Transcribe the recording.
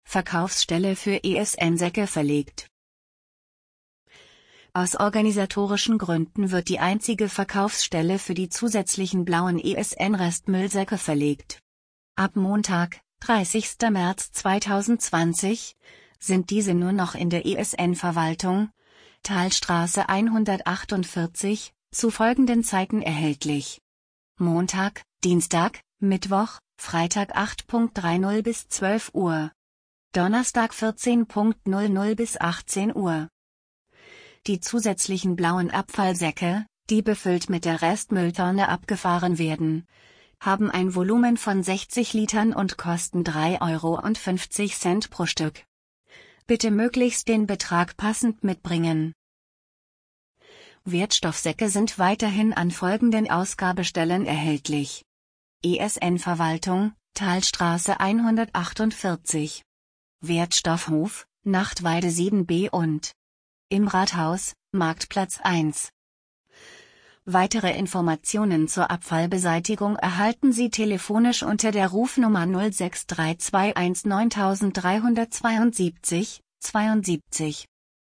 Verkaufsstelle für ESN-Säcke verlegt. Aus organisatorischen Gründen wird die einzige Verkaufsstelle für die zusätzlichen blauen ESN-Restmüllsäcke verlegt. Ab Montag, 30. März 2020, sind diese nur noch in der ESN-Verwaltung, Thalstraße 148, zu folgenden Zeiten erhältlich: Montag, Dienstag, Mittwoch, Freitag 8:30 bis 12 Uhr. Donnerstag 14:00 bis 18 Uhr. Die zusätzlichen blauen Abfallsäcke, die befüllt mit der Restmülltonne abgefahren werden, haben ein Volumen von 60 Litern und kosten 3,50 € pro Stück. Bitte möglichst den Betrag passend mitbringen. Wertstoffsäcke sind weiterhin an folgenden Ausgabestellen erhältlich: ESN-Verwaltung, Thalstraße 148. Wertstoffhof, Nachtweide 7b und im Rathaus, Marktplatz 1. Weitere Informationen zur Abfallbeseitigung erhalten Sie telefonisch unter der Rufnummer 06321 9372 72.